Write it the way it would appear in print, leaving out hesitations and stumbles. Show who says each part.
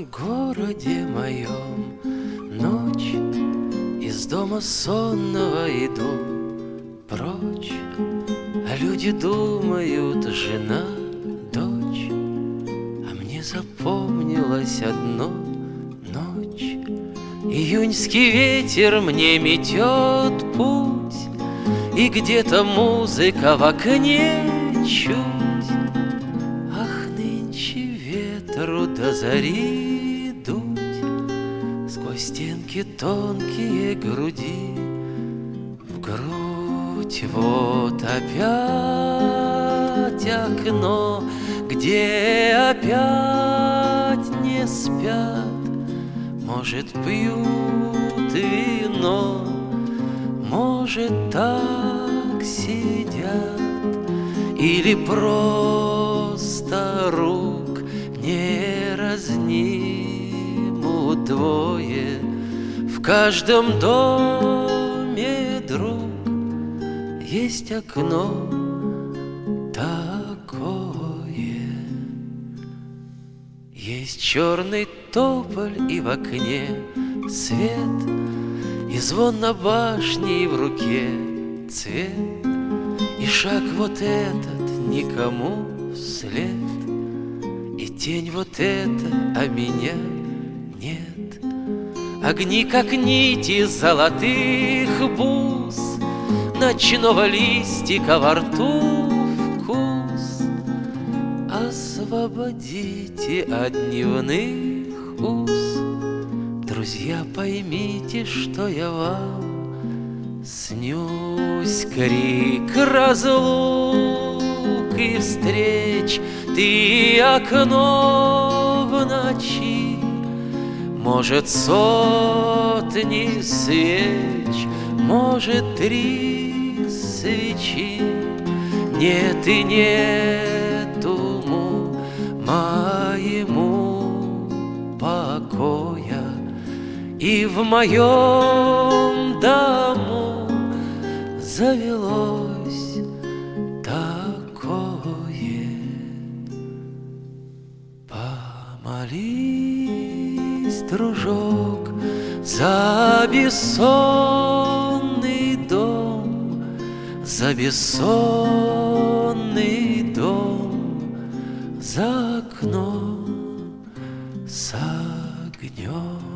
Speaker 1: городе моем ночь, из дома сонного иду прочь, а люди думают: жена, дочь. А мне запомнилось одно: ночь. Июньский ветер мне метет путь, и где-то музыка в окне чуть. Ах, нынче ветру до зари дуть сквозь стенки тонкие груди в грудь. Вот опять окно, где опять не спят. Может, пьют вино, может, так сидят, или просто рук не разнимут двое. В каждом доме, друг, есть окно такое. Есть черный тополь и в окне свет, и звон на башне, и в руке цвет, и шаг вот этот никому вслед, и тень вот эта, а меня нет. Огни, как нити золотых бус, ночного листика во рту вкус. Освободите от дневных уз, друзья, поймите, что я вам снюсь. Крик разлук и встреч, ты окно в ночи. Может, сотни свеч, может, 3 свечи. Нет и нету моему покоя, и в моем дому завелось такое. Помолись, дружок, за бессонный дом, за бессонный дом, за окном с огнем.